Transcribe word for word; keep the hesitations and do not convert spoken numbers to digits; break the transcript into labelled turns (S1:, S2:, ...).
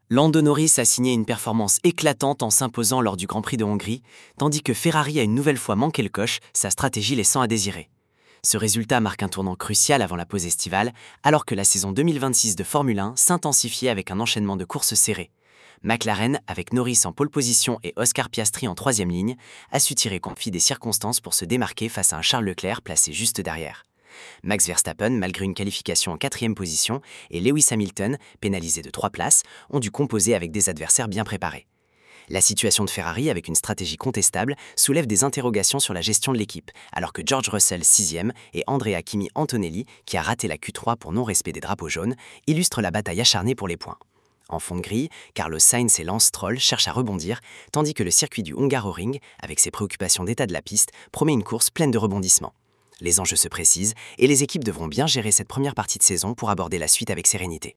S1: Lando Norris a signé une performance éclatante en s'imposant lors du Grand Prix de Hongrie, tandis que Ferrari a une nouvelle fois manqué le coche, sa stratégie laissant à désirer. Ce résultat marque un tournant crucial avant la pause estivale, alors que la saison deux mille vingt-six de Formule un s'intensifiait avec un enchaînement de courses serrées. McLaren, avec Norris en pole position et Oscar Piastri en troisième ligne, a su tirer confit des circonstances pour se démarquer face à un Charles Leclerc placé juste derrière. Max Verstappen, malgré une qualification en quatrième position, et Lewis Hamilton, pénalisé de trois places, ont dû composer avec des adversaires bien préparés. La situation de Ferrari, avec une stratégie contestable, soulève des interrogations sur la gestion de l'équipe, alors que George Russell, sixième, et Andrea Kimi Antonelli, qui a raté la Q trois pour non-respect des drapeaux jaunes, illustrent la bataille acharnée pour les points. En fond de grille, Carlos Sainz et Lance Stroll cherchent à rebondir, tandis que le circuit du Hungaroring, avec ses préoccupations d'état de la piste, promet une course pleine de rebondissements. Les enjeux se précisent et les équipes devront bien gérer cette première partie de saison pour aborder la suite avec sérénité.